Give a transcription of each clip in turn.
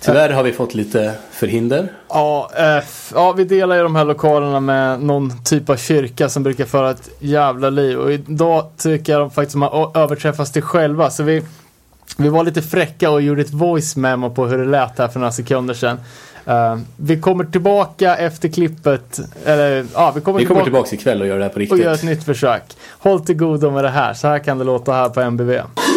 Tyvärr har vi fått lite förhinder. Ja, vi delar ju de här lokalerna med någon typ av kyrka som brukar föra ett jävla liv. Och idag tycker jag faktiskt att de har överträffats till själva. Så vi var lite fräcka och gjorde ett voice memo på hur det lät här för några sekunder sedan. Vi kommer tillbaka efter klippet. Vi kommer tillbaka ikväll och gör det här på riktigt. Och gör ett nytt försök. Håll till godo med det här. Så här kan det låta här på MBV.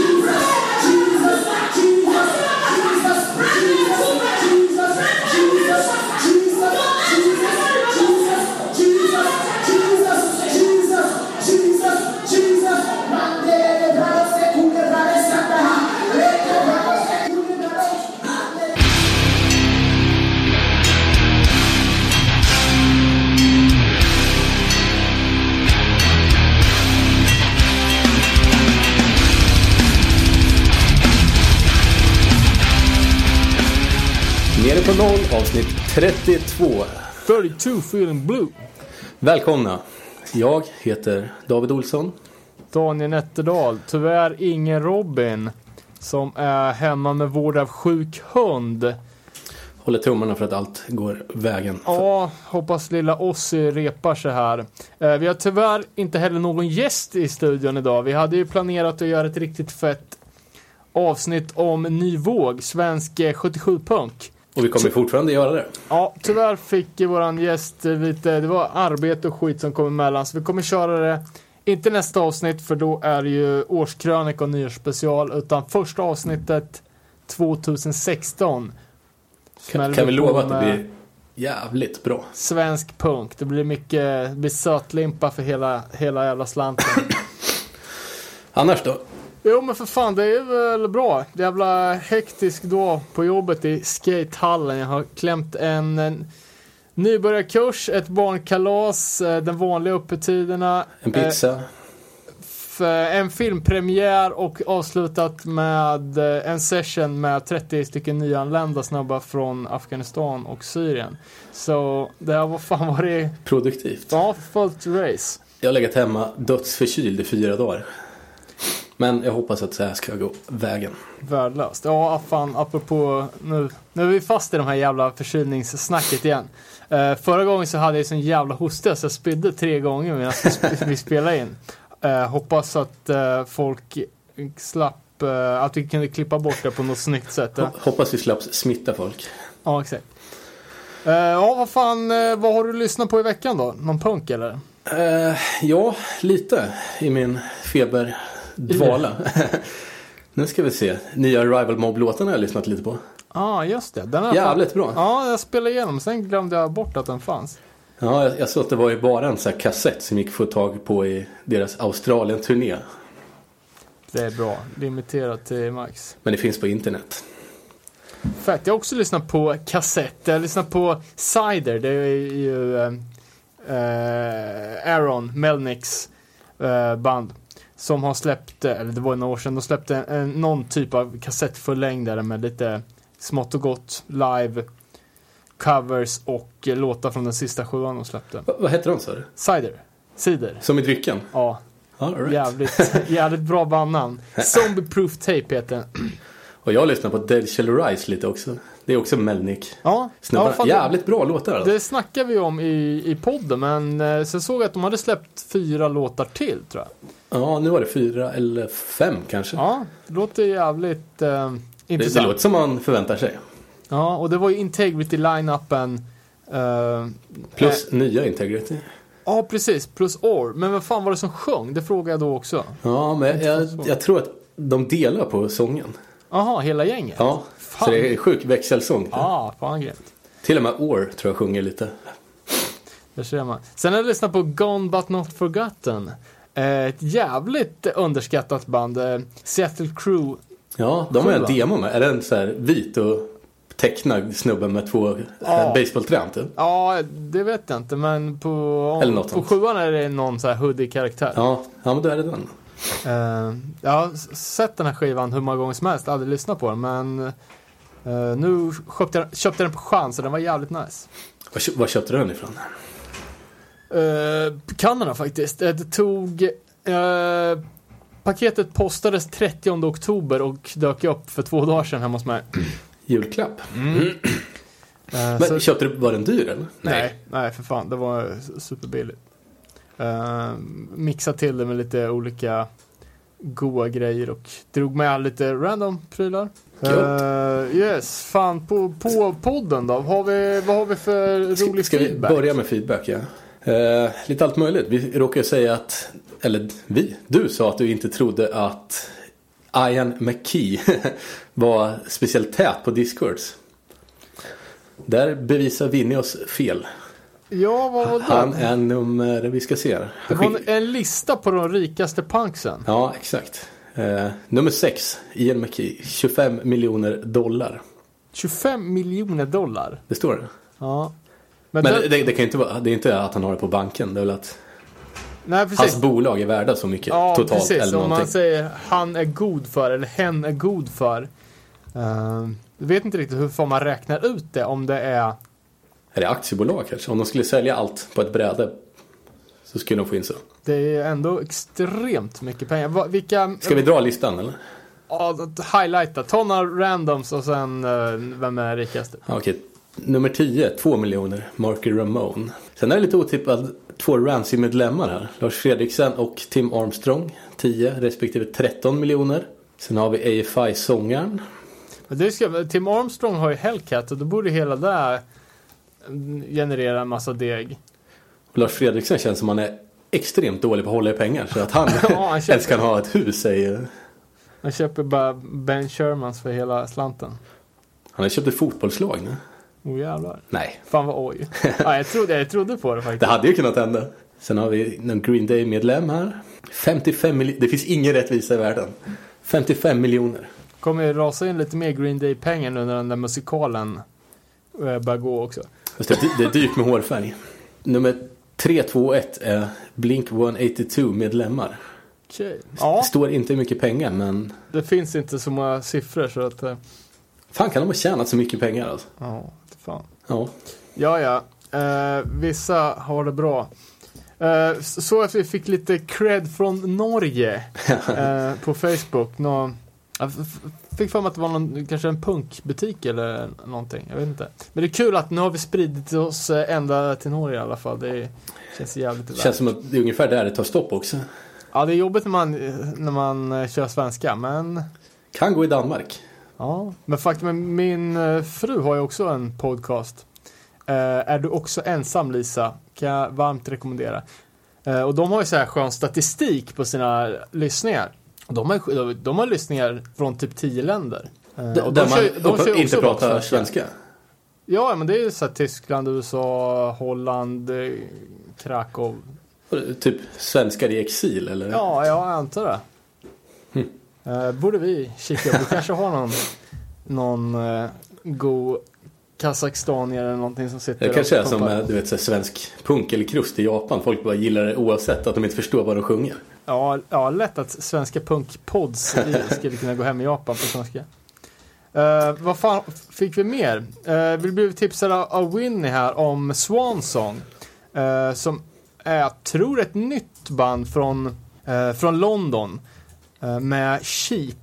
Nere på noll, avsnitt 32. 32 feeling blue. Välkomna. Jag heter David Olsson. Daniel Nätterdal. Tyvärr ingen Robin som är hemma med vård av sjuk hund. Håller tummarna för att allt går vägen. Ja, hoppas lilla Ossi repar sig här. Vi har tyvärr inte heller någon gäst i studion idag. Vi hade ju planerat att göra ett riktigt fett avsnitt om ny våg, svensk 77-punk. Och vi kommer fortfarande göra det. Ja, tyvärr fick våran gäst lite, det var arbete och skit som kom emellan. Så vi kommer köra det, inte nästa avsnitt för då är det ju årskrönik och nyårsspecial. Utan första avsnittet 2016. Kan vi lova att det blir jävligt bra? Svensk punk, det blir sötlimpa för hela jävla slanten. Annars då? Jo men för fan, det är väl bra. Jävla hektisk då på jobbet i skatehallen. Jag har klämt en nybörjarkurs, ett barnkalas, den vanliga öppettiderna. En pizza. En filmpremiär och avslutat med en session med 30 stycken nyanlända snabba från Afghanistan och Syrien. Så det här var det... Produktivt. Ja, fullt race. Jag har legat hemma dödsförkyld i 4 dagar. Men jag hoppas att det här ska gå vägen. Värdelöst. Ja, fan, apropå... Nu är vi fast i de här jävla förkylningssnacket igen. Förra gången så hade jag sån jävla hosta så jag spydde 3 gånger medan vi spelade in. Hoppas att folk slapp... att vi kunde klippa bort det på något snyggt sätt. Hoppas vi slapp smitta folk. Ja, exakt. Vad fan... vad har du lyssnat på i veckan då? Någon punk eller? Ja, lite i min feberdvala. Nu ska vi se. Nya Rival Mob-låtarna har jag lyssnat lite på. Just det. Den är jävligt bra. Ja, jag spelade igenom. Sen glömde jag bort att den fanns. Ja, jag såg att det var ju bara en sån här kassett som gick att få tag på i deras Australien-turné. Det är bra. Limiterat till max. Men det finns på internet. Fett. Jag har också lyssnat på kassett. Jag har lyssnat på Cider. Det är ju Aaron Melnicks band. Som har släppt, eller det var några år sedan, de släppte någon typ av kassettförlängdare med lite smått och gott live covers och låtar från den sista 7:an de släppte. Vad heter de, sa du? Cider. Som i drycken? Ja. All right. Jävligt bra bandnamn. Zombie Proof Tape heter den. Och jag lyssnar på Dead Shall Rise lite också. Det är också Melnick. Ja. Jävligt bra låtar. Alltså. Det snackar vi om i podden. Men sen såg jag att de hade släppt 4 låtar till, tror jag. Ja, nu var det 4 eller 5 kanske. Ja, det låter jävligt intressant. Det låter som man förväntar sig. Ja, och det var ju Integrity line-upen. Plus nya Integrity. Ja, precis. Plus Or. Men vad fan var det som sjöng? Det frågade jag då också. Ja, men jag tror att de delar på sången. Jaha, hela gänget? Ja, fan. Så det är sjuk växelsång. Ja, fan grymt. Till och med Or tror jag sjunger lite. Det ser man. Sen har jag lyssnat på Gone But Not Forgotten. Ett jävligt underskattat band. Seattle Crew. Ja, de har en demo med. Är det en så här vit och tecknad snubben med 2 baseballträn typ? Ja, det vet jag inte. Men på 7:an är det någon så här hoodie-karaktär. Ja, men då är det den. Jag har sett den här skivan hur många gånger som helst. Aldrig lyssnat på den. Men nu köpte den på chans. Så den var jävligt nice. Var köpte du den ifrån? Kanada faktiskt. Det tog... paketet postades 30 oktober och dök upp för 2 dagar sedan hemma hos mig. julklapp. Men köpte du, var den dyr eller? Nej, för fan. Det var superbilligt. Mixa till det med lite olika goda grejer och drog med lite random prylar. Yes, fan på podden då. Vad har vi för rolig ska feedback? Ska vi börja med feedback, ja. Lite allt möjligt. Vi råkar säga att, eller du sa att du inte trodde att Ian McKee var speciellt tät på Discords. Där bevisar Vinny oss fel. Ja, vad var det? Han är nummer, vi ska se här. Det var en lista på de rikaste punksen. Ja, exakt. Nummer 6, Ian McKee, $25 miljoner. $25 miljoner? Det står det. Ja. Men det kan inte vara, det är inte att han har det på banken, det är väl att hans bolag är värda så mycket totalt. Precis. Eller om någonting. Man säger han är god för eller hen är god för. Jag vet inte riktigt hur får man räknar ut det, om det är det aktiebolag kanske? Om de skulle sälja allt på ett bräde så skulle de få in så. Det är ändå extremt mycket pengar. Ska vi dra listan eller? Ja, highlighta. Ta några randoms och sen vem är rikast? Okej. Nummer 10, 2 miljoner, Marky Ramone. Sen är det lite otippat 2 Ramsey-medlemmar här. Lars Fredriksen och Tim Armstrong, 10 respektive 13 miljoner. Sen har vi AFI-sångaren. Tim Armstrong har ju Hellcat och då borde hela där generera en massa deg. Och Lars Fredriksen känns som han är extremt dålig på att hålla i pengar. Så att han ens kan ha ett hus säger. Han köper bara Ben Shermans för hela slanten. Han har köpt ett fotbollslag nu. Jävlar. Nej. Fan vad oj. Ja, jag trodde på det faktiskt. Det hade ju kunnat hända. Sen har vi en Green Day-medlem här. 55 miljoner. Det finns ingen rättvisa i världen. 55 miljoner. Kommer ju rasa in lite mer Green Day-pengar nu när den där musikalen börjar gå också. Det är dyrt med hårfärg. Nummer 321 är Blink-182-medlemmar. Okej. Ja. Det står inte mycket pengar, men det finns inte så många siffror så att fan, kan de ha tjänat så mycket pengar alltså? Ja, fan. Ja. Vissa har det bra. Så att vi fick lite cred från Norge på Facebook. Jag fick för mig att det var kanske en punkbutik eller någonting. Jag vet inte. Men det är kul att nu har vi spridit oss ända till Norge i alla fall. Det känns jävligt värt. Känns som att det är ungefär där det tar stopp också. Ja, det är jobbigt när man kör svenska, men kan gå i Danmark. Ja, men faktum är min fru har ju också en podcast. Är du också ensam, Lisa? Kan jag varmt rekommendera. Och de har ju så här skön statistik på sina lyssningar. De har lyssningar från typ 10 länder. Och de kör inte pratar svenska? Ja, men det är ju så här Tyskland, USA, Holland, Krakow. Typ svenskar i exil, eller? Ja, jag antar det. Borde vi kika. Vi kanske har någon god Kazakstanier eller någonting som sitter. Det kanske är som du vet, så svensk punk eller krust i Japan. Folk bara gillar det oavsett att de inte förstår vad de sjunger. Ja, lätt att svenska punkpods skulle kunna gå hem i Japan på svenska. Vad fan fick vi mer? Vi blev tipsade av Winnie här om Swansong. Som är, jag tror, ett nytt band från London. Med Sheep.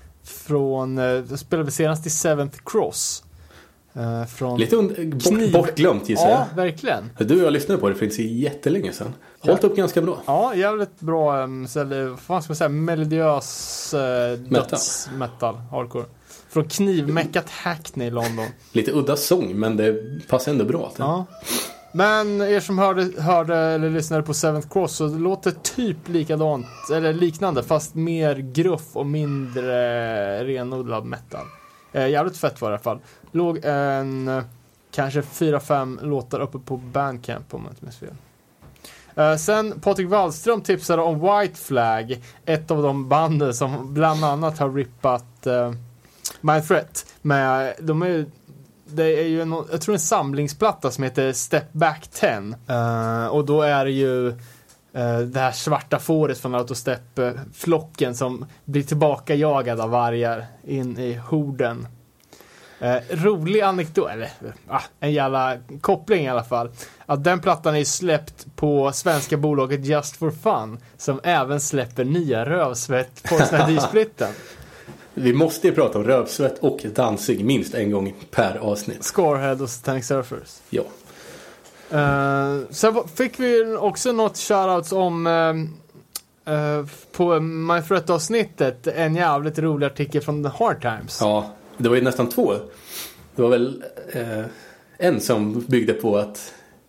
Spelade vi senast i Seventh Cross. Lite bortglömt gissar jag. Ja, verkligen. Du och jag lyssnade på det för inte så jättelänge sedan. Hållit upp ganska bra. Ja, jävligt bra. Vad ska man säga? Melodiös dödsmetal, hardcore. Från knivmäckat Hackney i London. Lite udda sång, men det passar ändå bra. Ja. Men er som hörde eller lyssnade på Seventh Cross, så det låter typ likadant eller liknande, fast mer gruff och mindre renodlad metal. Jävligt fett var det i alla fall. Låg kanske 4-5 låtar uppe på Bandcamp om jag inte minns fel. Sen Patrik Wallström tipsade om White Flag, ett av de banden som bland annat har rippat Mind Threat. Det är ju jag tror en samlingsplatta som heter Step Back 10. Och då är det ju det här svarta fåret från Autostep-flocken som blir tillbaka jagad av vargar in i horden. Rolig anekdot, eller en jävla koppling i alla fall. Att den plattan är släppt på svenska bolaget Just for Fun, som även släpper nya rövsvett på snedisplitten. Vi måste ju prata om Rövsvett och Danzig minst en gång per avsnitt. Scorehead och Satanic Surfers. Ja. Sen fick vi också något shoutouts om på MyFret-avsnittet. En jävligt rolig artikel från The Hard Times. Ja, det var ju nästan 2. Det var väl en som byggde på att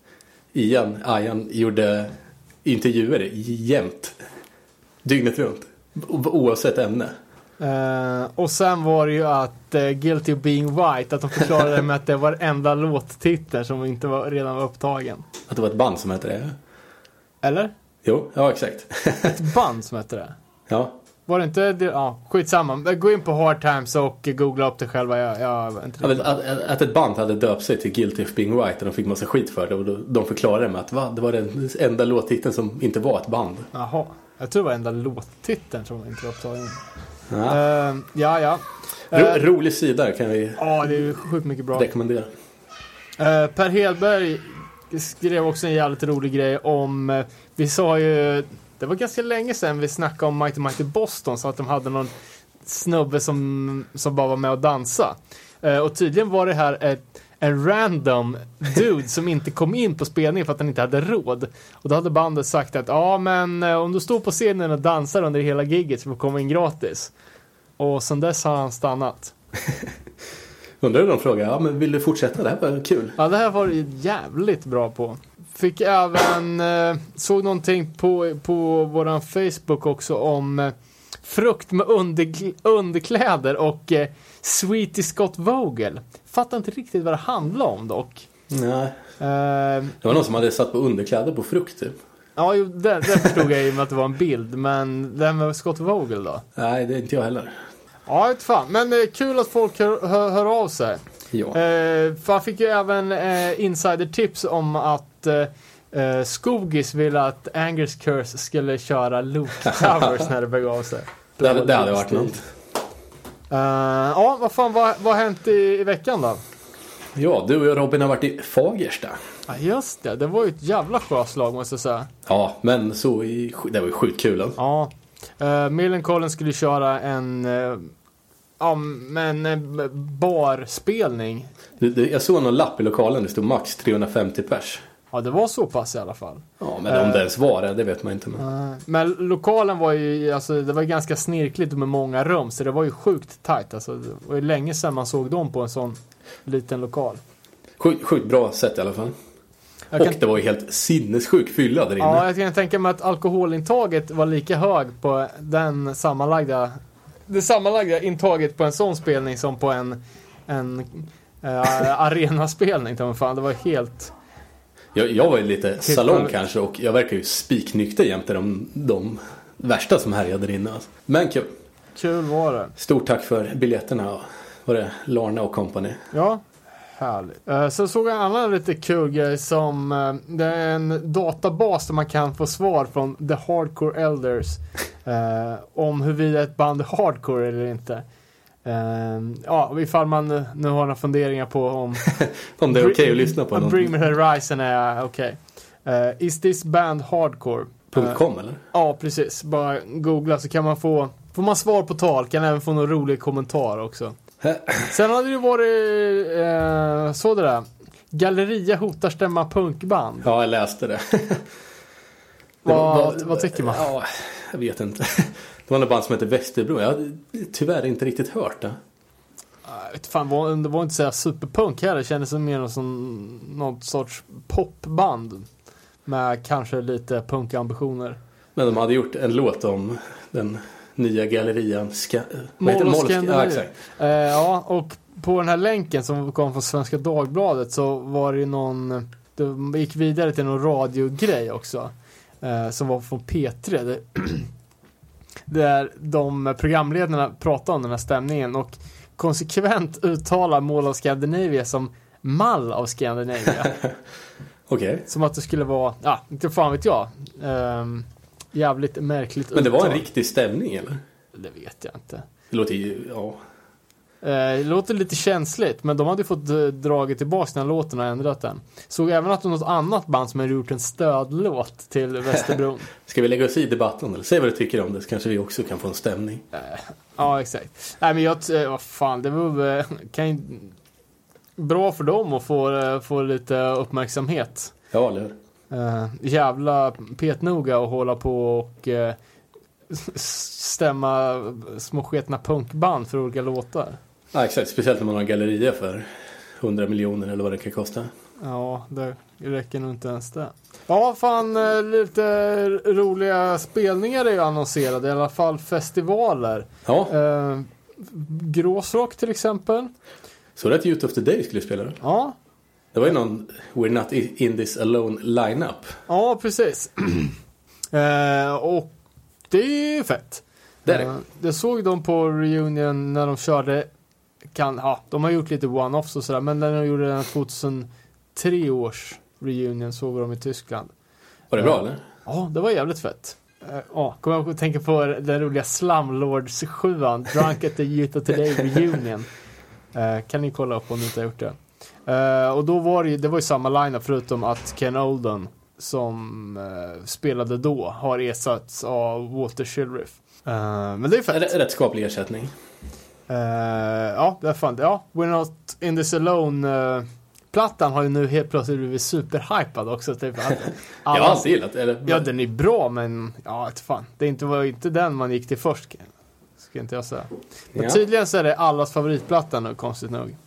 Ian gjorde intervjuer jämt. Dygnet runt. Oavsett ämne. Och sen var det ju att Guilty of Being White, att de förklarade med att det var enda låttiteln som inte redan var upptagen. Att det var ett band som hette det? Eller? Jo, ja exakt. Ett band som hette det? Ja. Var det inte det? Ja, skitsamma. Gå in på Hard Times och googla upp det själva. Jag inte att ett band hade döpt sig till Guilty of Being White och de fick massa skit för det. Och de förklarade med att det var den enda låttiteln som inte var ett band. Jaha, jag tror det var enda låttiteln som inte var upptagen. Ja. Rolig sida kan vi det är sjukt mycket bra. rekommendera. Per Hedberg skrev också en jävligt rolig grej om, vi sa ju, det var ganska länge sedan vi snackade om Mighty Boston, så att de hade någon snubbe som bara var med och dansa. Och tydligen var det här en random dude som inte kom in på spelningen för att han inte hade råd. Och då hade bandet sagt att men om du står på scenen och dansar under hela giget så får du komma in gratis. Och sen dess har han stannat. Undrar hur de frågar, men vill du fortsätta? Det här var kul. Ja, det här var jävligt bra på. Fick även, såg någonting på våran Facebook också om frukt med underkläder och Sweetie Scott Vogel. Fattar inte riktigt vad det handlar om dock. Nej. Det var någon som hade satt på underkläder på frukt typ. Ja, det förstod jag ju med att det var en bild. Men det med Scott Vogel då? Nej, det är inte jag heller. Ja, inte fan. Men det är kul att folk hör av sig. Ja. Man fick ju även insider-tips om att Skogis ville att Angers Curse skulle köra Luke-covers när det begav sig. Det hade varit något. Vad fan, vad har hänt i veckan då? Ja, du och jag Robin har varit i Fagersta. Ja, just det. Det var ju ett jävla sjöslag måste jag säga. Ja, men det var ju sjukt kul. Alltså. Ja. Millencolin skulle köra en barspelning. Jag såg någon lapp i lokalen, det stod max 350 pers. Ja, det var så pass i alla fall. Ja, men om det ens var det vet man inte. Men lokalen var ju, alltså, det var ganska snirkligt med många rum, så det var ju sjukt tajt. Alltså, det var ju länge sedan man såg dem på en sån liten lokal. Sjukt bra sätt i alla fall. Det var ju helt sinnessjuk fylla där inne. Ja, jag kan tänka mig att alkoholintaget var lika hög på det sammanlagda intaget på en sån spelning som på en arenaspelning. Fan, det var helt... Jag var ju lite salong kanske, och jag verkar ju spiknykter jämte de värsta som härjade där inne. Alltså. Men kul. Kul var det. Stort tack för biljetterna. Var det Larna och company? Ja, härligt. Så såg jag en annan lite kul grej som det är en databas där man kan få svar från The Hardcore Elders om huruvida ett band är hardcore eller inte. Ifall man nu har några funderingar på om det är okej att lyssna på något. Bring Me Horizon är okej. Is this band hardcore? .com eller? Ja, precis. Bara googla så kan man får man svar på tal. Kan även få någon rolig kommentar också. Sen hade det varit så det där. Galleria hotar stämma punkband. Ja, jag läste det. Vad tycker man? Ja, jag vet inte. Det var en band som heter Västerbro. Jag har tyvärr inte riktigt hört det. Det var inte så här superpunk här. Det kändes som mer som någon sorts popband. Med kanske lite punkambitioner. Men de hade gjort en låt om den nya gallerian. Ja, och på den här länken som kom från Svenska Dagbladet så var det någon... Det gick vidare till någon radiogrej också. Som var från P3. Där de programledarna pratade om den här stämningen och konsekvent uttalar Mall of Scandinavia som Mall of Scandinavia. Okej. Som att det skulle vara, inte fan vet jag. Jävligt märkligt. Men det var en riktig stämning eller? Det vet jag inte. Det låter ju, ja. Det låter lite känsligt, men de hade fått dragit tillbaka den här låten och ändrat den. Såg även att något annat band som hade gjort en stödlåt till Västerbron. Ska vi lägga oss i debatten eller? Säg vad du tycker om det, så kanske vi också kan få en stämning. Ja, exakt. Nej, men vad fan, det var bra för dem att få lite uppmärksamhet. Ja, eller hur? Jävla petnoga och hålla på och stämma små sketna punkband för olika låtar. Ja, exakt. Speciellt när man har gallerier för 100 miljoner eller vad det kan kosta. Ja, det räcker nog inte ens det. Ja, fan, lite roliga spelningar är ju annonserade. I alla fall festivaler. Ja. Gråsrock till exempel. Så det att Youth of the Day skulle spela det? Ja. Det var ju någon We're Not In This Alone lineup. Ja, precis. Och det är ju fett. Det är det. Jag såg dem på reunion när de körde de har gjort lite one-offs och sådär, men när de gjorde den 2003 års reunion såg de i Tyskland. Var det bra eller? Ja, det var jävligt fett. Kommer jag att tänka på den roliga Slumlords 7an, Drunk at the Youth of Today reunion. Kan ni kolla upp om ni inte har gjort det. Och då var det var ju samma lineup, förutom att Ken Oldham som spelade då har ersatts av Walter Chilriff. Men det är fett. Rätt skaplig ersättning. Ja, det är fan. Ja, We're Not In This Alone plattan har ju nu helt plötsligt blivit superhypad också. Typ, jag har alltid gillat. Ja, den är bra, men ja, fan. Det var inte den man gick till först. Ska inte jag säga. Men tydligen så är det allas favoritplatta nu, konstigt nog.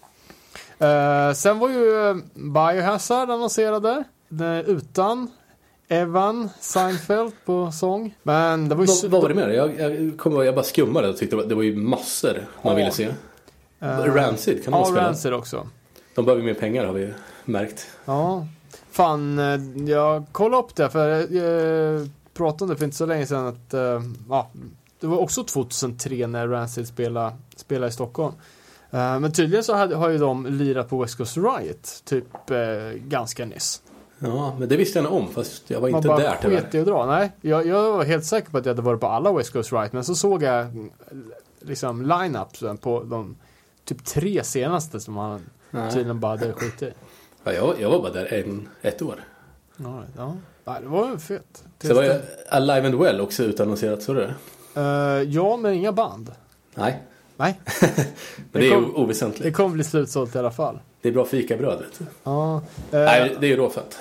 Sen var ju Biohazard annonserade. Utan Evan Seinfeld på sång. Men det var ju vad var det med det? Jag bara skummade och tyckte det var ju massor man ville se. Rancid kan de spela. Ja, Rancid också. De behöver mer pengar, har vi ju märkt. Ja. Fan, jag kollade upp det, för jag pratade om det för inte så länge sedan att det var också 2003 när Rancid spelade i Stockholm. Men tydligen så har ju de lirat på West Coast Riot typ ganska nyss. Ja, men det visste jag nog om, fast jag var inte bara där tyvärr. Sket i att dra. Nej, jag var helt säker på att jag hade varit på alla West Coast Riot, men så såg jag liksom line-upsen på de typ 3 senaste som han tydligen bara hade skit i. Ja, jag var bara där ett år. Ja, det var fett. Så var jag Alive and Well också utannonserat, så det? Ja, men inga band. Nej. Men det är ju oväsentligt. Det kommer bli slutsålt i alla fall. Det är bra fikabröd, vet du. Ja. Nej, det är ju råfett.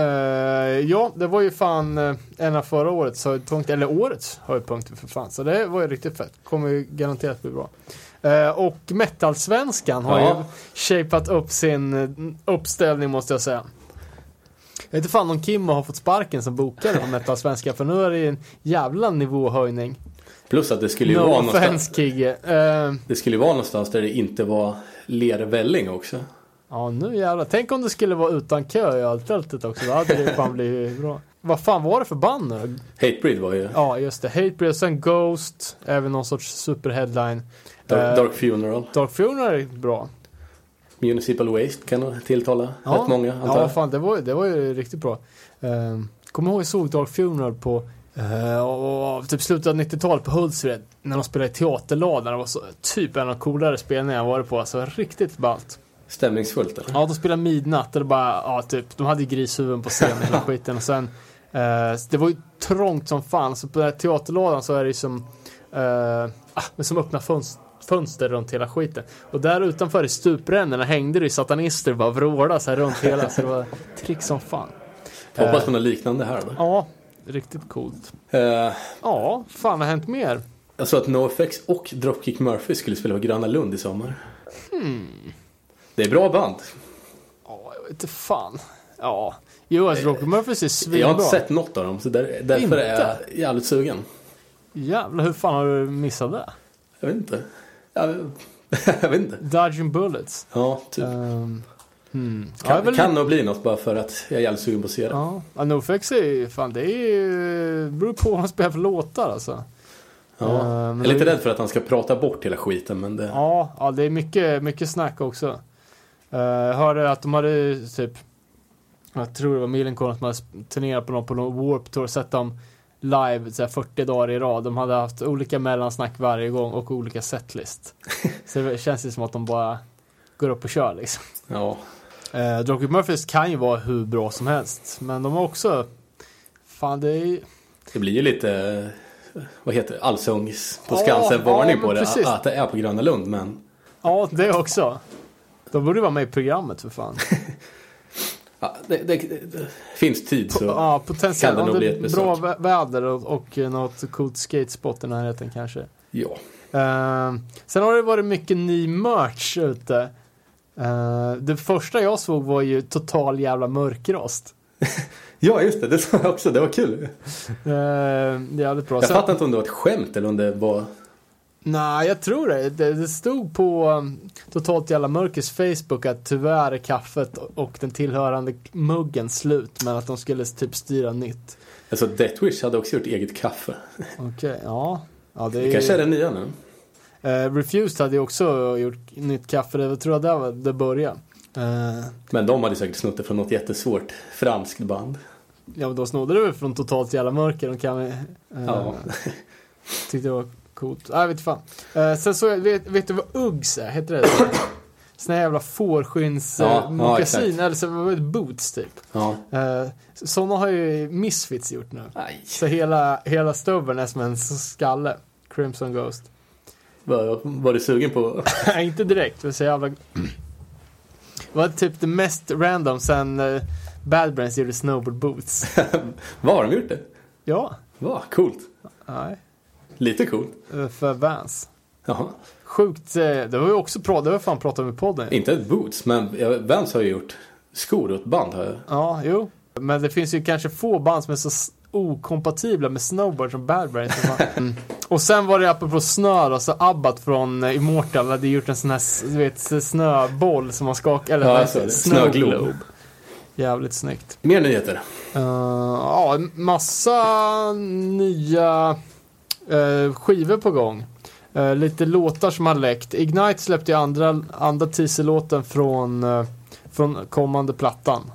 Ja, det var ju fan en av förra årets höjdpunkter, eller årets höjdpunkter för fan. Så det var ju riktigt fett. Kommer ju garanterat bli bra. Och Metal-svenskan har ju shapat upp sin uppställning, måste jag säga. Jag vet inte fan om Kim har fått sparken som bokare på Metal-svenska, för nu är det en jävla nivåhöjning. Plus att det skulle ju vara någonstans. Det skulle ju vara någonstans där det inte var lervälling också. Ja, nu jävlar. Tänk om det skulle vara utan kö i allt tältet också. Då hade det fan blivit bra. Vad fan var det för band nu? Hatebreed var ju. Ja, just det. Hatebreed, sen Ghost, även någon sorts superheadline. Dark Funeral. Dark Funeral är bra. Municipal Waste kan nog tilltala rätt många, antar jag. Ja, fan, det var ju riktigt bra. Kommer ihåg jag såg Dark Funeral på typ slutet av 90-talet på Hultsfred när de spelade i teaterladan. Det var så, typ en av de coolare spelningar jag varit på. Alltså riktigt ballt. Stämningsfullt eller? Ja, de spelade midnatt och det bara, typ, de hade grishuvuden på scenen och skiten. Och sen, det var ju trångt som fan. Så på den här teaterladan så är det som öppna fönster runt hela skiten. Och där utanför i stuprännorna hängde det ju satanister och bara vrålade så här runt hela. Så det var trick som fan. Hoppas på något liknande här då. Ja, riktigt coolt. Ja, fan har hänt mer? Jag såg att NoFX och Dropkick Murphy skulle spela på Gröna Lund i sommar. Det är bra band. Ja, jag vet inte fan. Ja, jo, alltså Dropkick Murphy är svinbra. Jag har inte sett något av dem, så därför är jag jävligt sugen. Jävlar, hur fan har du missat det? Jag vet inte. Jag vet inte. Dodging Bullets. Ja, typ. Kan nog bli något bara för att jag är jävligt sugen på att se det. Ja, NoFX är ju fan, det är ju, beror på vad han spelar för låtar alltså. Ja, jag är lite rädd för att han ska prata bort hela skiten, men det... Ja, det är mycket snack också. Jag hörde att de hade typ, jag tror det var Millencolin som hade turnerat på någon Warped Tour, sett dem live så här 40 dagar i rad. De hade haft olika mellansnack varje gång och olika setlist. Så det känns ju som att de bara går upp och kör liksom. Ja. Dropkick Murphys kan ju vara hur bra som helst, men de har också fan, det blir ju lite vad heter det? Allsångs på Skansen varning på det. Precis. Att det är på Gröna Lund, men... Ja, det också. Då borde du vara med i programmet för fan. Ja, det finns tid så ja, potentiellt. kan det nog bli ett besök. Bra väder och något coolt skatespot i närheten kanske. Ja. Sen har det varit mycket ny merch ute. Det första jag såg var ju total jävla mörkrost. Ja, just det. Det sa jag också. Det var kul. Jävligt bra. Jag fattar inte om det var ett skämt eller om det var... Nej, jag tror det. Det stod på totalt jävla mörkers Facebook att tyvärr är kaffet och den tillhörande muggen slut, men att de skulle typ styra nytt. Alltså Death Wish hade också gjort eget kaffe. Okej, ja. Det kanske är det nya nu. Refused hade ju också gjort nytt kaffe. Det tror jag där det började. Men de hade säkert snott det från något jättesvårt franskt band. Ja, men då snodde det väl från totalt jävla mörker. De kan ja. Tyckte det var coolt. Jag vet fan. Sen så vet du vad Uggs är? Heter det? Såna här jävla fårskins mokasin. Eller så var det boots typ. Ja. Såna har ju Misfits gjort nu. Aj. Så hela stubben är som en skalle. Crimson Ghost. Var du sugen på? Inte direkt. Det var typ det mest random sen Bad Brains gjorde snowboard boots. Vad har de gjort det? Ja. Va, coolt. Nej. Lite coolt. För Vans. Jaha. Sjukt. Det var ju också det var fan pratat om i podden. Inte ett boots, men Vans har ju gjort skor åt band har jag. Ja, jo. Men det finns ju kanske få band som är så okompatibla med snowboard som Bad Brains. Och sen var det apropå snö då, så Abbat från Immortal hade gjort en sån här, du vet, snöboll som man skakar, eller alltså, snöglob. Jävligt snyggt. Mer nyheter? Ja, massa nya skivor på gång. Lite låtar som har läckt. Ignite släppte ju andra teaserlåten från kommande plattan.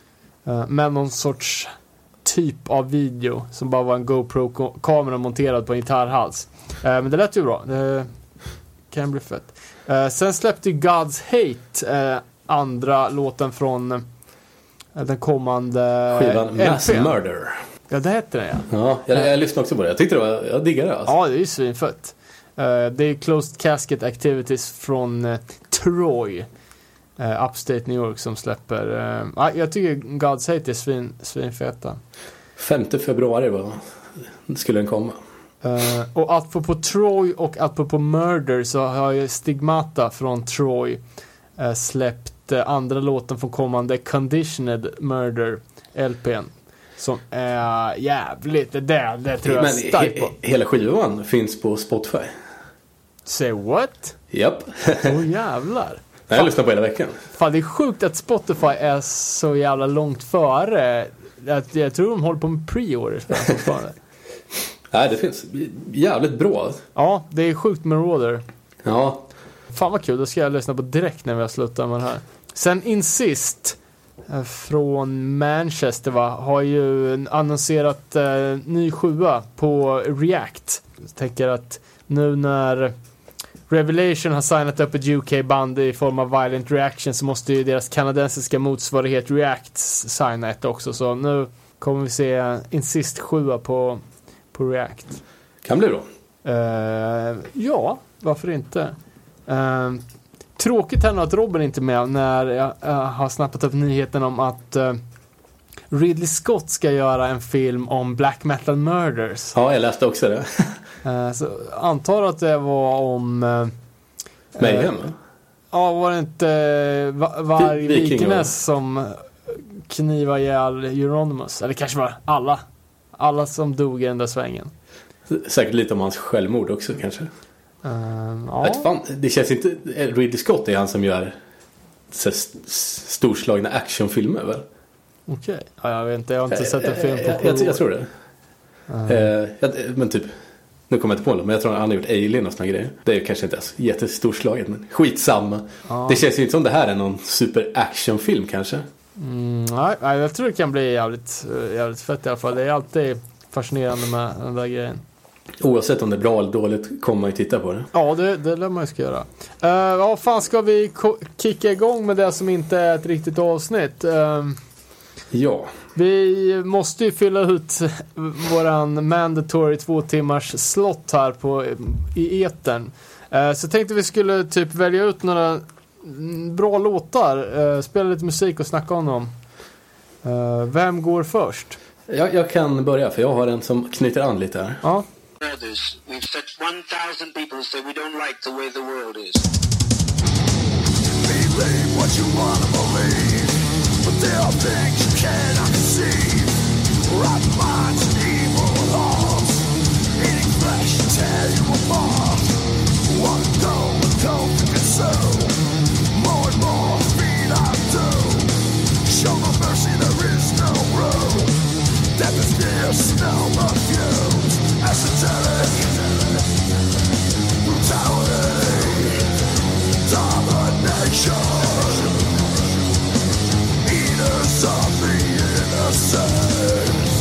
Med någon sorts typ av video som bara var en GoPro-kamera monterad på en gitarrhals. Men det lät ju bra. Det kan bli fett. Sen släppte God's Hate andra låten från den kommande skivan Mass Murder. Ja, det heter det, ja. Jag lyssnade också på det. Jag tyckte jag diggade det. Alltså. Ja, det är ju svinfett. Det är Closed Casket Activities från Troy. Upstate New York som släpper. Jag tycker God's Hate är svinfeta. 5 februari skulle den komma. Och apropå Troy och apropå Murder så har ju Stigmata från Troy släppt andra låten från kommande Conditioned Murder LPn. Som är jävligt, det tror jag starkt på. Hela skivan finns på Spotify. Say what? Japp. Jävlar. Jag lyssnar på hela veckan. Fan, det är sjukt att Spotify är så jävla långt före. Jag tror de håller på med pre-orders fortfarande. Nej, det finns jävligt bra. Ja, det är sjukt med Roder. Ja. Fan vad kul, då ska jag lyssna på direkt när vi har slutat med det här. Sen Insist från Manchester har ju annonserat ny 7 på React. Jag tänker att nu när Revelation har signat upp ett UK-band i form av Violent Reaction så måste ju deras kanadensiska motsvarighet React signa ett också. Så nu kommer vi se Insist 7 på React. Kan bli bra. Ja, varför inte? Tråkigt här nu att Robin inte är med när jag har snappat upp nyheten om att Ridley Scott ska göra en film om Black Metal Murders. Ja, jag läste också det. Så antar att det var om Mayhem? Ja, var det inte Vikenäs som knivar ihjäl Euronymous? Eller kanske var alla som dog i den där svängen. Säkert lite om hans självmord också kanske. Ja. Fan, det känns inte... Ridley Scott är han som gör storslagna actionfilmer väl? Okej. Ja, jag vet inte, jag har inte sett en film på jag tror det. Men typ, nu kommer jag inte på det, men jag tror han har gjort Alien och såna grejer. Det är kanske inte jättestorslaget, men skitsamma. Det känns ju inte som det här är någon super actionfilm kanske. Nej, jag tror det kan bli jävligt fett i alla fall. Det är alltid fascinerande med den där grejen. Oavsett om det är bra eller dåligt kommer man ju titta på det. Ja, det lär man ju ska göra. Vad fan ska vi kicka igång med det som inte är ett riktigt avsnitt? Ja. Vi måste ju fylla ut våran mandatory 2 timmars slott här i etern. Så tänkte vi skulle typ välja ut några bra låtar, spela lite musik och snacka om dem. Vem går först? Jag kan börja, för jag har en som knyter an lite här. Ja. We've set 1,000 people who say we don't like the way the world is. Believe what you want to believe, but there are things you cannot conceive. Right minds and evil hearts, eating flesh to tear you apart. Want to go and don't consume, more and more feed on doom. Show no mercy, there is no room. Death is near, smell the fumes. Esoteric brutality, domination, eaters of the innocent.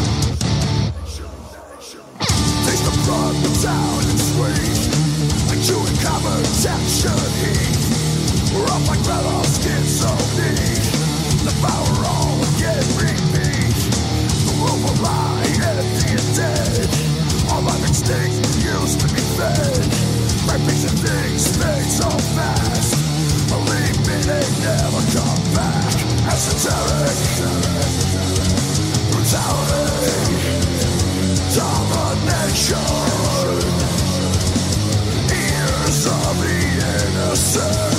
Taste the blood, brutality and sweet, like chewing covered tension heat. We're up like metal, skin so neat. Devour all again, repeat. The world will lie empty and dead. All life extinct used to be fed. My piece of things fade so fast. Believe me, they never come back. Esoteric brutality, domination, ears of the innocent.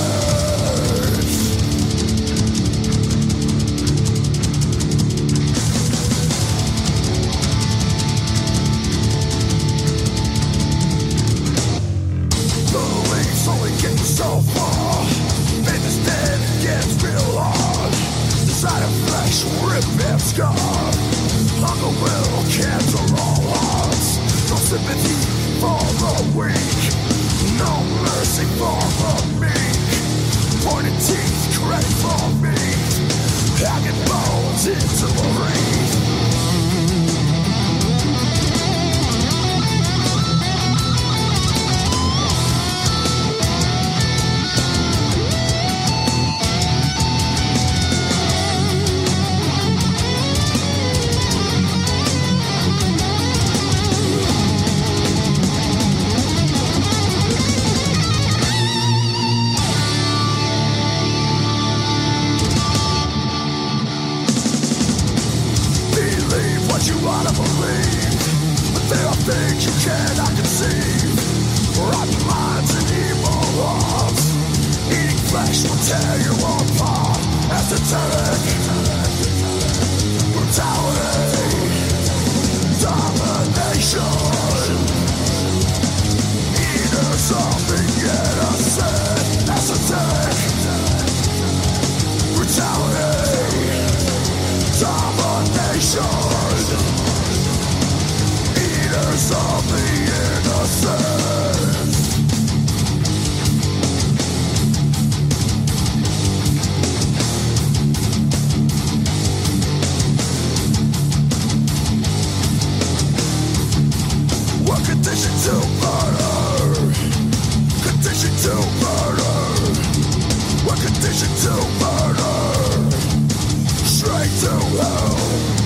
So far, faith is dead, it gets real hard. Desire of flesh, rip and scar. Hunger will cancel all hearts. No sympathy for the weak, no mercy for the meek. Pointed teeth, credit for me. Hanging bones into the reef. Things you cannot conceive. Rotten minds and evil hearts, eating flesh will tear you apart. Esoteric brutality, domination, eaters of the innocent. Esoteric brutality, domination, eaters of the innocent. We're conditioned to murder, conditioned to murder. We're conditioned to murder, straight to hell.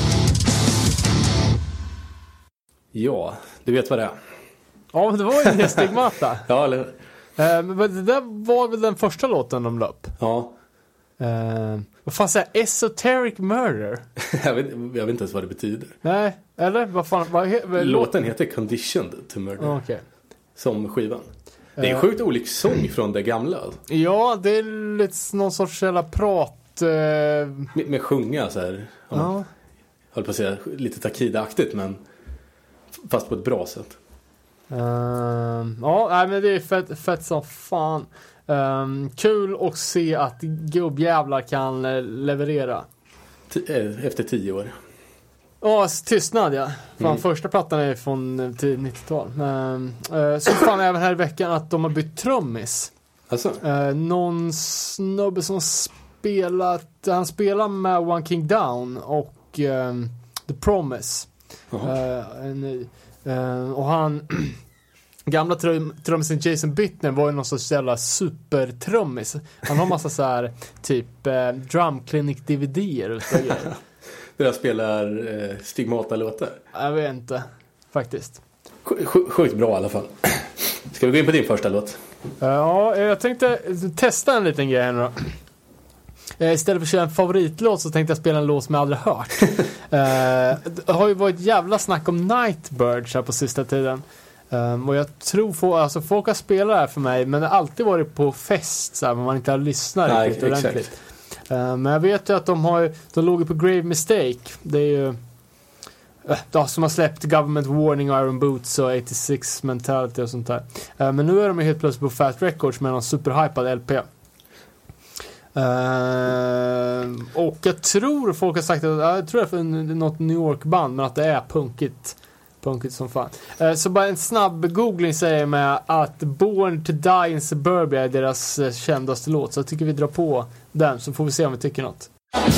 Ja, du vet vad det är. Ja, men det var ju en stigmata. Ja, eller? Men det där var väl den första låten de löp. Ja. Vad fan säger Esoteric Murder? jag vet inte ens vad det betyder. Nej, eller? Vad fan? Låten heter Conditioned to Murder. Okay. Som skivan. Det är en sjukt olik sång från det gamla. Ja, det är lite någon sorts jävla prat. Med sjunga så här. Ja. Höll på att säga lite Takida-aktigt, men fast på ett bra sätt. Ja, nej, men det är fett som fan. Kul att se att gubbjävlar kan leverera. Efter 10 år. Ja, tystnad, ja. Fan, första plattan är från 90-tal. Så fan även här i veckan att de har bytt trummis. Alltså? Någon snubbe som han spelar med One King Down och The Promise. Och han gamla trummisen Jason Bittner var ju någon sorts jävla supertrummis. Han har massa så här typ Drum Clinic DVD:er och så grejer. Där jag spelar Stigmata-låtar. Jag vet inte, faktiskt. Sjukt bra i alla fall. Ska vi gå in på din första låt? Ja, jag tänkte testa en liten grej här nu då. Istället för att köra en favoritlåt så tänkte jag spela en låt som jag aldrig hört. Det har ju varit jävla snack om Nightbirds här på sista tiden. Och jag tror folk har spelat det här för mig, men det har alltid varit på fest så här, men man inte har lyssnat riktigt ordentligt. Men jag vet ju att de låg på Grave Mistake. Det är ju som har släppt Government Warning, Iron Boots och 86 Mentality och sånt där. Men nu är de helt plötsligt på Fat Records med någon superhypad LP. Och jag tror folk har sagt att jag tror det är något New York band, men att det är punkigt som fan. Så bara en snabb googling säger med att Born to Die in Suburbia är deras kändaste låt, så jag tycker vi drar på den så får vi se om vi tycker något.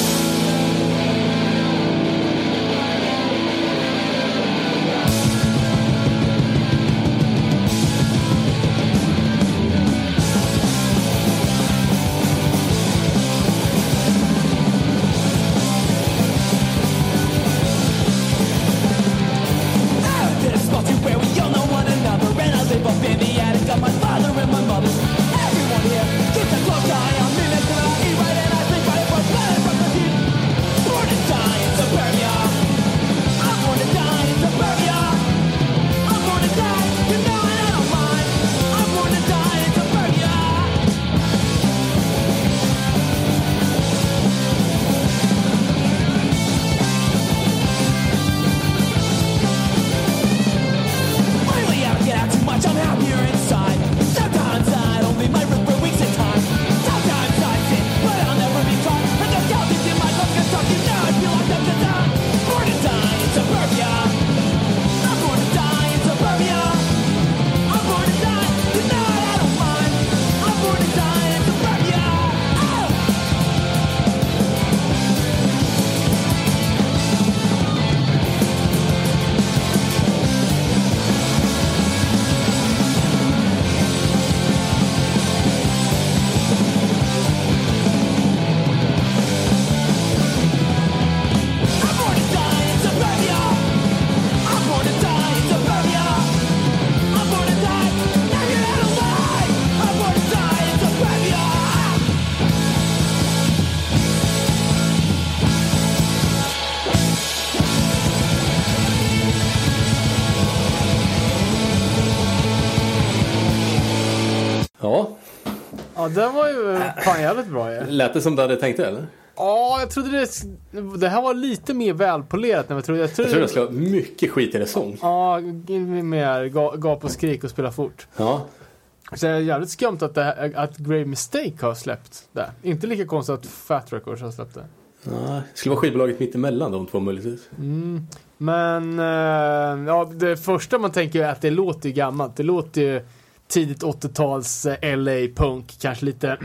Ja, den var ju fan jävligt bra. Ja. Lät det som du hade tänkt det, eller? Ja, jag trodde det här var lite mer välpolerat än jag trodde. Jag trodde det skulle ha mycket skit i det sång. Ja, mer gap och skrik och spela fort. Ja. Så det är jävligt skumt att Grave Mistake har släppt det. Inte lika konstigt att Fat Records har släppt det. Ja, det skulle vara skivbolaget mitt emellan de två möjligtvis. Men det första man tänker är att det låter ju gammalt. Det låter ju tidigt 80-tals LA-punk. Kanske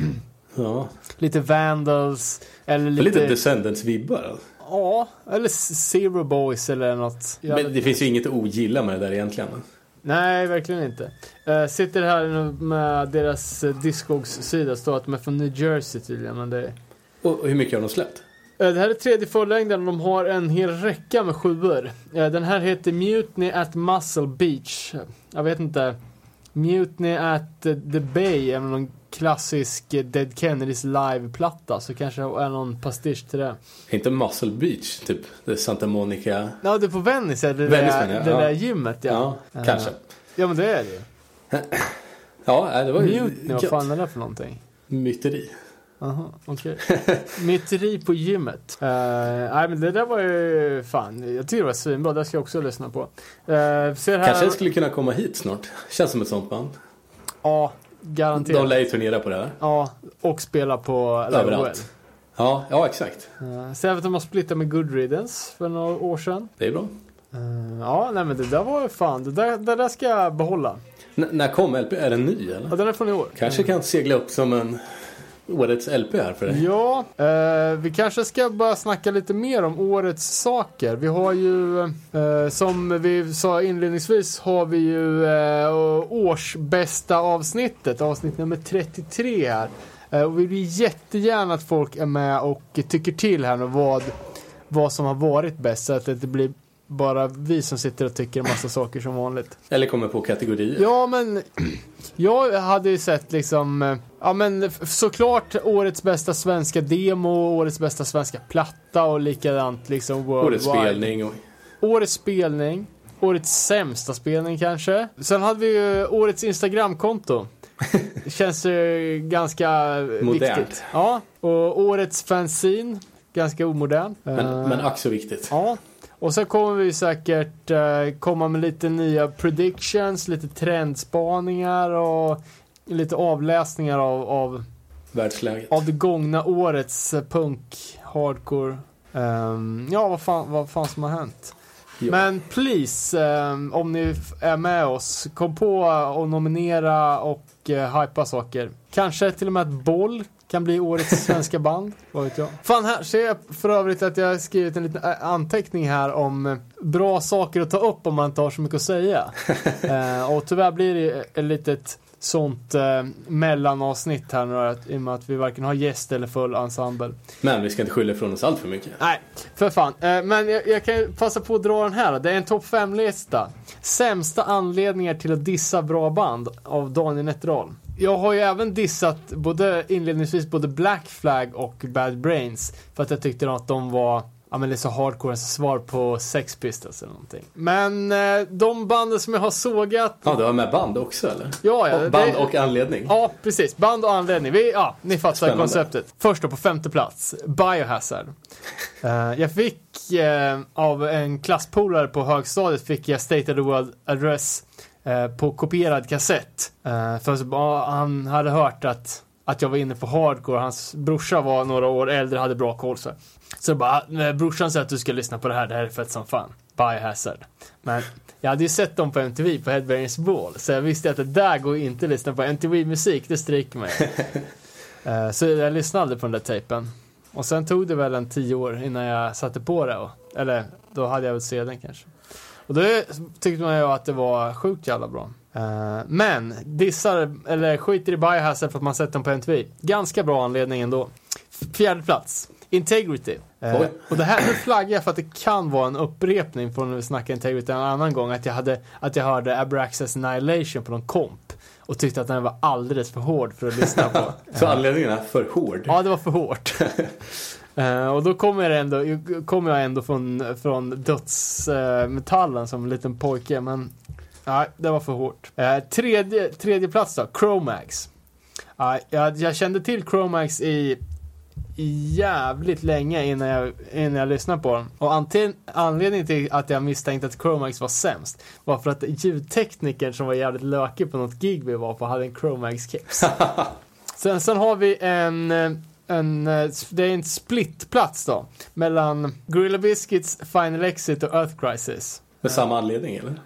lite Vandals. Eller lite Descendants-vibbar. Alltså. Ja, eller Zero Boys eller något. Men det finns ju inget att ogilla med det där egentligen. Nej, verkligen inte. Sitter här med deras Discogs-sida. Står att de är från New Jersey tydligen. Men det... Och hur mycket har de släppt? Det här är tredje förlängden och de har en hel räcka med 7:or. Den här heter Mutiny at Muscle Beach. Jag vet inte. Mutiny at the Bay är någon klassisk Dead Kennedys live-platta. Så kanske är någon pastisch till det. Inte Muscle Beach, typ. Det är Santa Monica. Ja, det är på Venice. Det där gymmet, ja. Kanske. Ja, men det är det. Ja, det var ju... Mutiny, vad fan är det för någonting? Myteri. Aha, okej. Myteri på gymmet. Nej, men det där var ju fan. Jag tycker det var svinbra. Det ska jag också lyssna på. Ser här... Kanske skulle kunna komma hit snart. Känns som ett sånt band. Ja, garanterat. De lär ju turnera på det här. Ja, och spela på överallt. Ja, exakt. Så jag vet att de har splittat med Good Riddance för några år sedan. Det är bra. Ja, nej men det där var ju fan. Det där ska jag behålla. När kom LP? Är den ny eller? Ja, den är från i år. Kanske kan segla upp som en... årets LP här för dig. Ja, vi kanske ska bara snacka lite mer om årets saker. Vi har ju, som vi sa inledningsvis, har vi ju årsbästa avsnittet. Avsnitt nummer 33 här. Och vi vill jättegärna att folk är med och tycker till här nu vad som har varit bäst, så att det blir bara vi som sitter och tycker en massa saker som vanligt. Eller kommer på kategorier. Ja, men jag hade ju sett liksom, ja men såklart årets bästa svenska demo, årets bästa svenska platta och likadant liksom Årets spelning. Årets spelning, årets sämsta spelning kanske. Sen hade vi ju årets Instagramkonto. Känns ju ganska modernt. Viktigt. Ja, och årets fanzine, ganska omodern. Men ack så viktigt. Ja. Och så kommer vi säkert komma med lite nya predictions, lite trendspaningar och lite avläsningar av världsläget. Av det gångna årets punk, hardcore. Ja, vad fan som har hänt. Ja. Men please, om ni är med oss, kom på att nominera och hypa saker. Kanske till och med ett boll kan bli årets svenska band, vad vet jag. Fan, här ser jag för övrigt att jag har skrivit en liten anteckning här om bra saker att ta upp om man inte har så mycket att säga. Och tyvärr blir det ett litet sånt mellanavsnitt här nu, i och med att vi varken har gäst eller full ensemble. Men vi ska inte skylla ifrån oss allt för mycket. Nej, för fan. Men jag kan passa på att dra den här. Det är en topp 5-lista. Sämsta anledningar till att dissa bra band av Daniel Nätterdal. Jag har ju även dissat inledningsvis både Black Flag och Bad Brains, för att jag tyckte att de var lite så hardcore svar på Sex Pistols eller någonting. Men de banden som jag har sågat... Ja, du har med band också, eller? Ja. Band och anledning. Ja, precis. Band och anledning. Ni fattar Spännande. Konceptet. Först då på 5:e plats. Biohazard. Jag fick av en klasspolare på högstadiet fick jag State of the World Address på kopierad kassett. För han hade hört att jag var inne på hardcore. Hans brorsa var några år äldre, hade bra koll. Så bara, brorsan sa att du ska lyssna på det här är fett som fan. Biohazard. Men jag hade ju sett dem på MTV på Headbangers Ball, så jag visste att det där går inte att lyssna på. MTV-musik, det stryker mig. Så jag lyssnade aldrig på den där tejpen. Och sen tog det väl 10 år innan jag satte på det. Eller då hade jag väl se den kanske. Och då tyckte man ju att det var sjukt jävla bra. Men dissar, eller skiter i Biohazard för att man sett dem på MTV. Ganska bra anledning ändå. 4:e plats. Integrity. Och det här nu flaggar jag för att det kan vara en upprepning från när vi snackade Integrity en annan gång. Att jag hörde Abraxas Annihilation på någon komp och tyckte att den var alldeles för hård för att lyssna på. Så anledningen är för hård? Ja, det var för hårt. Och då kommer jag ändå från dödsmetallen som en liten pojke. Men nej, det var för hårt. Tredje plats då, Cro-Mags. Jag kände till Cro-Mags i jävligt länge innan jag lyssnade på dem. Och anledningen till att jag misstänkte att Cro-Mags var sämst var för att ljudteknikern som var jävligt lökig på något gig vi var på hade en Cro-Mags-keps. Sen har vi det är en splittplats då mellan Gorilla Biscuits, Final Exit och Earth Crisis. Med samma anledning, eller?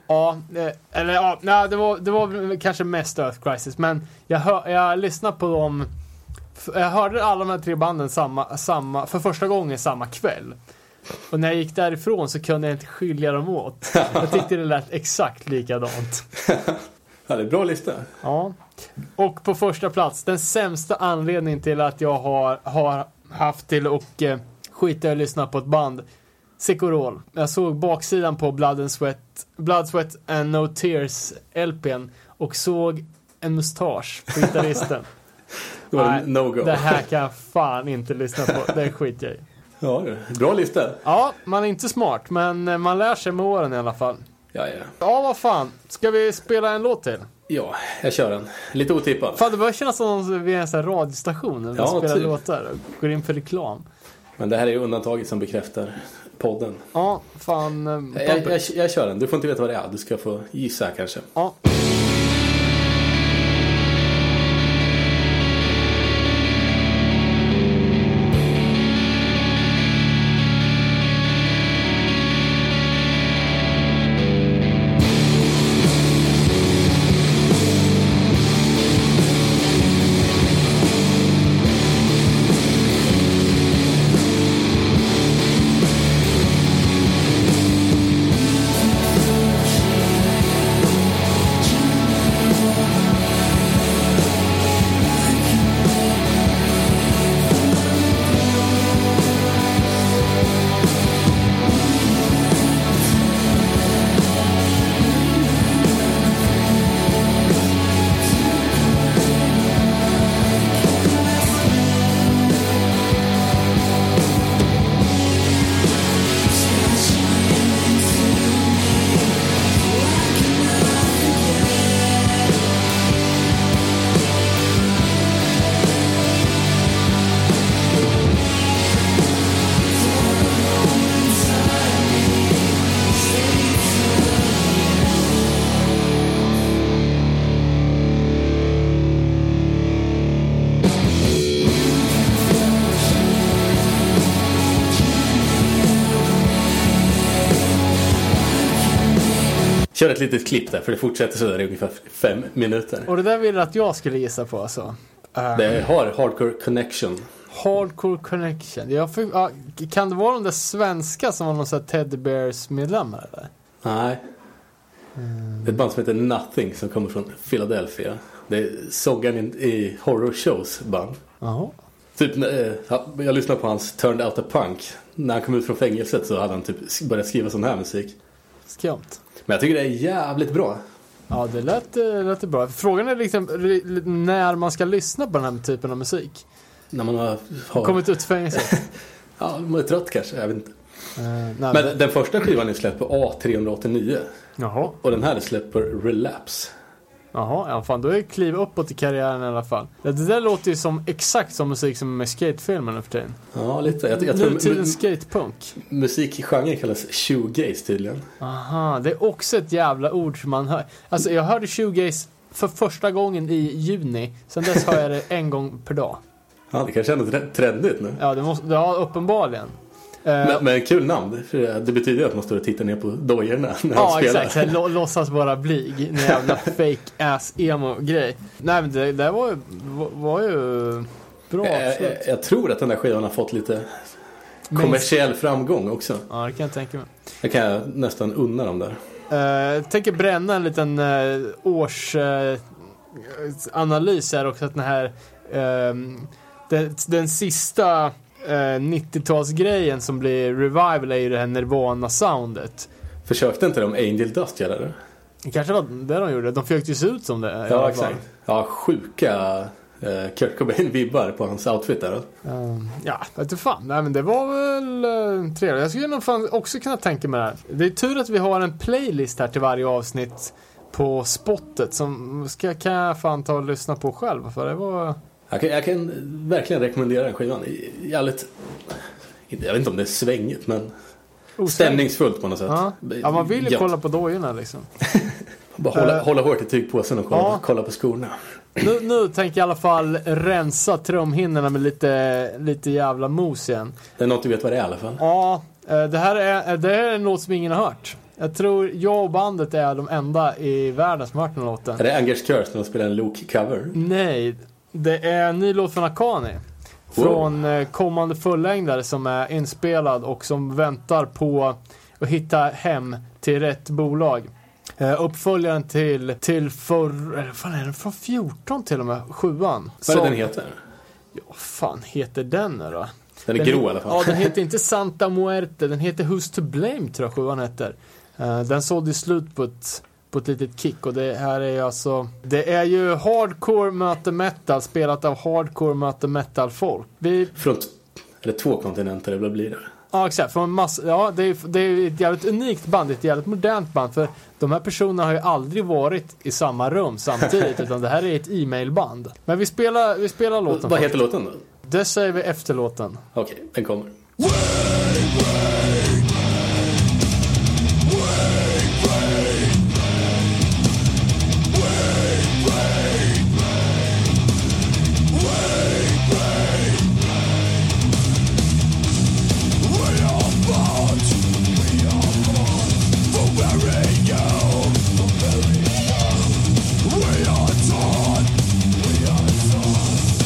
Ja, det var kanske mest Earth Crisis, men jag lyssnade på dem. Jag hörde alla de här 3 banden samma för första gången samma kväll. Och när jag gick därifrån så kunde jag inte skilja dem åt. Jag tyckte det lät exakt likadant. Ja, det är bra lista. Ja. Och på första plats, den sämsta anledningen till att jag har haft till och skita och lyssna på ett band. Sikorol. Jag såg baksidan på Blood, Sweat and No Tears LPn och såg en mustasch på gitarristen. Det var en no-go. Det här kan jag fan inte lyssna på. Det är skit jag i. Ja, bra lista. Ja, man är inte smart, men man lär sig med åren i alla fall. Ja. Ja, vad fan. Ska vi spela en låt till? Ja, jag kör den. Lite otippad. Fan, det börjar kännas som att vi är en sån här radiostation när vi spelar typ låtar och går in för reklam. Men det här är undantaget som bekräftar podden. Ja, fan. Jag kör den. Du får inte veta vad det är. Du ska få gissa kanske. Ja. You Kör ett litet klipp där, för det fortsätter så där i ungefär 5 minuter. Och det där ville att jag skulle gissa på alltså. Det har Hardcore Connection. Hardcore Connection. Kan det vara de där svenska som var någon sån här Teddy Bears medlemmar eller? Nej. Det är ett band som heter Nothing som kommer från Philadelphia. Det är sångaren i Horror Shows band. Jaha. Typ, jag lyssnade på hans Turned Out a Punk. När han kom ut från fängelset så hade han typ börjat skriva sån här musik. Skumt. Men jag tycker det är jävligt bra. Ja, det lät bra. Frågan är liksom när man ska lyssna på den här typen av musik. När man har kommit ut fängelset. Ja, man är trött kanske, jag vet inte. Nej, men den första skivan är släppt på A389. Jaha. Och den här är släppt på Relapse. Jaha, ja fan, då är det kliv uppåt i karriären i alla fall. Det där låter ju som exakt som musik som med skatefilmen nu för tiden. Ja, lite. Jag tror nutidens skatepunk. Musik i genren kallas shoegaze tydligen. Aha, det är också ett jävla ord som man hör. Alltså jag hörde shoegaze för första gången i juni. Sen dess hör jag det en gång per dag. Ja, det kanske är något trendigt nu. Ja, ja, uppenbarligen. Men kul namn, för det betyder att man står och tittar ner på dojorna när han spelar. Ja, exakt. Låtsas vara blyg. En jävla fake ass emo-grej. Nej, men det där var ju bra. Jag tror att den där skivan har fått lite kommersiell framgång också. Ja, det kan jag tänka mig. Det kan jag nästan unna dem där. Jag tänker bränna en liten årsanalys här också. Att den här den sista 90-talsgrejen som blir revival är ju det här Nirvana-soundet. Försökte inte de Angel Dust göra det? Det kanske var det de gjorde. De försökte ju se ut som det. Ja, exakt. Ja, sjuka Kurt Cobain-vibbar på hans outfit där. Ja, vet du fan. Nej, men det var väl trevligt. Jag skulle nog fan också kunna tänka mig det här. Det är tur att vi har en playlist här till varje avsnitt på spottet som kan jag fan ta och lyssna på själv. För det var... Jag kan verkligen rekommendera den skivan. Jävligt, jag vet inte om det är svängigt, men stämningsfullt på något sätt. Ja, man vill ju kolla på dojorna liksom. Bara hålla hårt i tygpåsen och kolla på skorna. Nu tänker jag i alla fall rensa trumhinnorna med lite jävla mos igen. Det är något du vet vad det är i alla fall. Ja, det här är en låt som ingen har hört. Jag tror jag och bandet är de enda i världen som har hört den låten. Är det Angers Curse när de spelar en Luke-cover? Nej, det är en ny låt från Akani. Från kommande fullängdare som är inspelad och som väntar på att hitta hem till rätt bolag. Uppföljaren till fan är den från 14 till och med 7an. Vad är den heter? Ja, fan heter den nu då? Den är grå i alla fall. Ja, den heter inte Santa Muerte. Den heter Who's to Blame, tror jag 7an heter. Den sålde slut på ett litet kick. Och det här är alltså... Det är ju hardcore möter metal, spelat av hardcore möter metal folk. Från två kontinenter, det blir det. Ja, exakt. Från det är ett jävligt unikt band, ett jävligt modernt band. För de här personerna har ju aldrig varit i samma rum samtidigt. Utan det här är ett e-mailband. Men vi spelar låten. Vad heter låten då? Det säger vi efter låten. Okej, den kommer.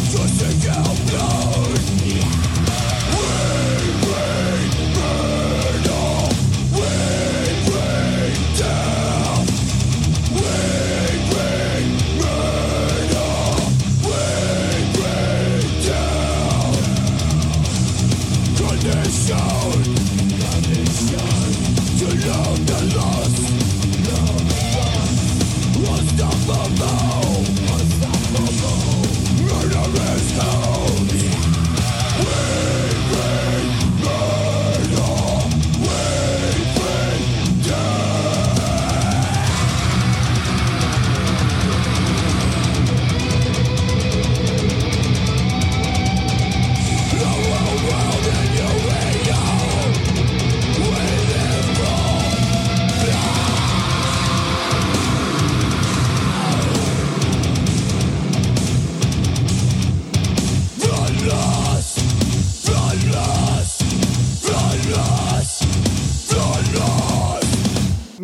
Blood.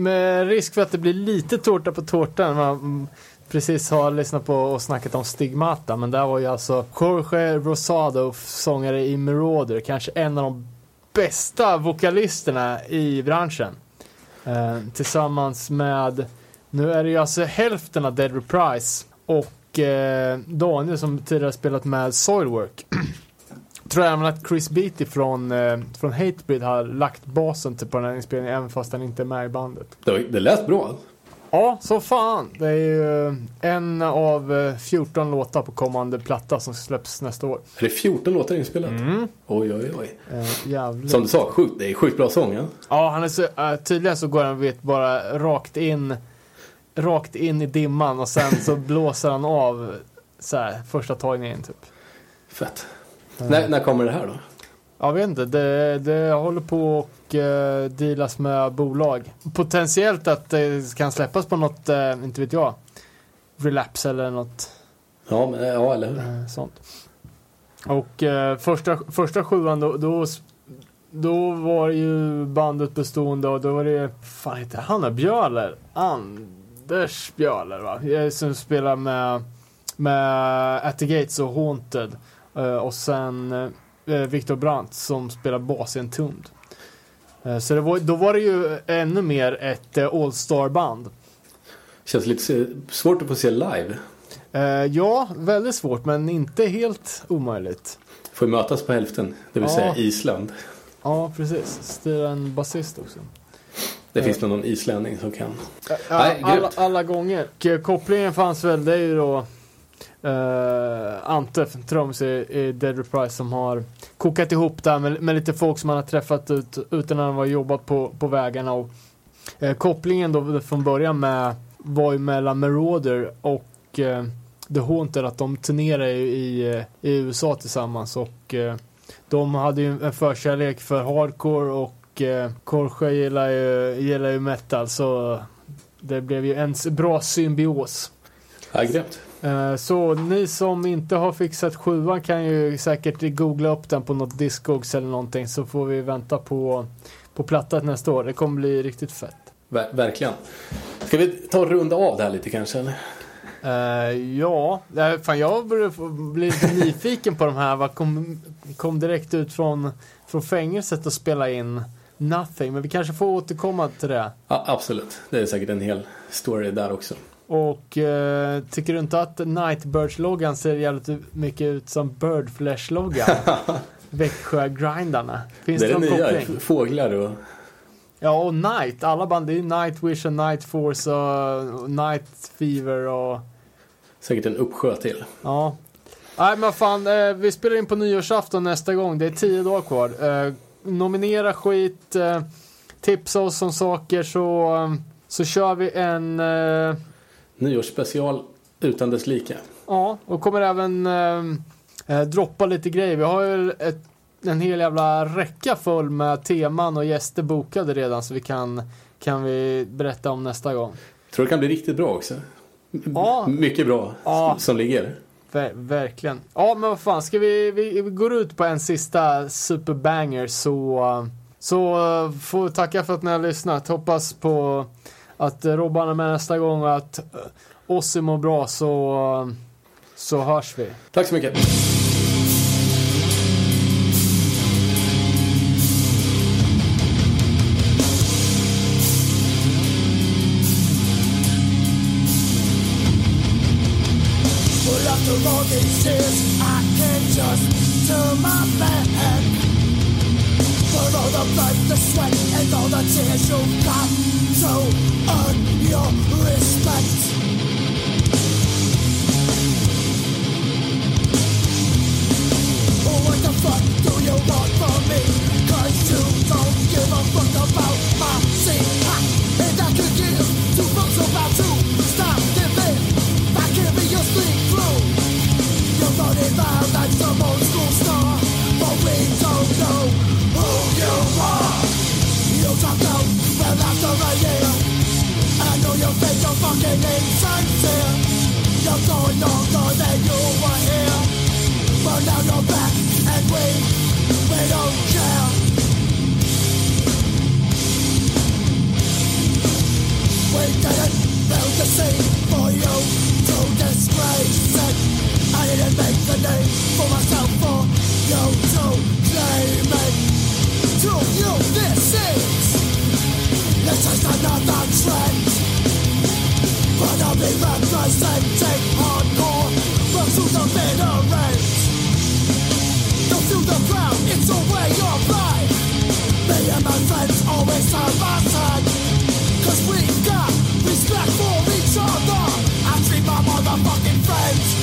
med risk för att det blir lite tårta på tårtan. Man precis har lyssnat på och snackat om Stigmata, men där var ju alltså Jorge Rosado, sångare i Marauder, kanske en av de bästa vokalisterna i branschen. Tillsammans med, nu är det ju alltså hälften av Dead Reprise och Daniel som tidigare spelat med Soilwork. Tror jag även att Chris Beatty från Hatebreed har lagt basen till på den här inspelningen, även fast han inte är med i bandet. Det lät bra. Ja, så fan. Det är ju en av 14 låtar på kommande platta som släpps nästa år. Är det 14 låtar inspelat? Oj. Jävligt. Som du sa, det är sjukt bra sång. Ja, han är så, tydligen så går han bara rakt in i dimman och sen så blåser han av så här, första tagningen typ. Fett. När kommer det här då? Jag vet inte, det håller på och dealas med bolag. Potentiellt att det kan släppas på något, inte vet jag, Relapse eller något. Ja, eller hur? Sånt. Och första sjuan då var ju bandet bestående och då var det, fan heter Hanna Björler? Anders Björler, va? Som spelar med At the Gates och Haunted. Och sen Viktor Brandt som spelar bas i Entombed. Så då var det ju ännu mer ett all-star-band. Känns lite svårt att få se live. Ja, väldigt svårt, men inte helt omöjligt. Får mötas på hälften, det vill säga Island. Ja, precis. Styra en basist också. Det finns någon islänning som kan. Alla gånger. Kopplingen fanns väl, det är ju då Ante trums i Dead Reprise som har kokat ihop där med lite folk som man har träffat utan när de var jobbat på vägarna och kopplingen då från början var ju mellan Marauder och The Haunted, att de turnerade i USA tillsammans och de hade ju en förkärlek för hardcore och Jorge gillar ju metal, så det blev ju en bra symbios. Ja, grymt. Så ni som inte har fixat sjuan kan ju säkert googla upp den på något Discogs eller någonting, så får vi vänta på plattan nästa år. Det kommer bli riktigt fett. Verkligen. Ska vi ta och runda av det här lite kanske? Eller? Ja, fan jag börjar bli lite nyfiken på de här. Vad kom direkt ut från fängelset och spela in Nothing, men vi kanske får återkomma till det. Ja, absolut. Det är säkert en hel story där också. Och tycker du inte att Nightbirds-loggan ser jävligt mycket ut som Birdflesh-loggan? Växjö-grindarna. Finns det någon koppling? Fåglar och... Ja, och Night. Alla band, det är Nightwish och Night Force och Night Fever och... Säkert en uppsjö till. Ja. Nej, men fan, vi spelar in på nyårsafton nästa gång. Det är 10 dagar kvar. Nominera skit, tipsa oss om saker, så kör vi en... nyårsspecial utan dess like. Ja, och kommer även droppa lite grejer. Vi har ju en hel jävla räcka full med teman och gäster bokade redan, så vi kan vi berätta om nästa gång. Tror det kan bli riktigt bra också. Ja. Mycket bra som ligger. Verkligen. Ja, men vad fan, ska vi går ut på en sista superbanger, så får tacka för att ni har lyssnat. Hoppas på att Robban är med nästa gång och att Ossi mår bra, så hörs vi. Tack så mycket. After all these years, I can just turn my back. For all the blood, the sweat, and all the tears you've got to earn your respect. What the fuck do you want from me? 'Cause you don't give a fuck about my scene. And I could give two fucks about you. Stop giving, I can't be your sleep through. You're running loud like some old school star, but we don't know who you are. You dropped out well after a year. I know you think you're fucking insincere. You're going longer than you were here, but now you're back and we don't care. to the middle range. Don't feel the ground, it's a way of life. Me and my friends always have my side, 'cause we got respect for each other. I treat my motherfucking friends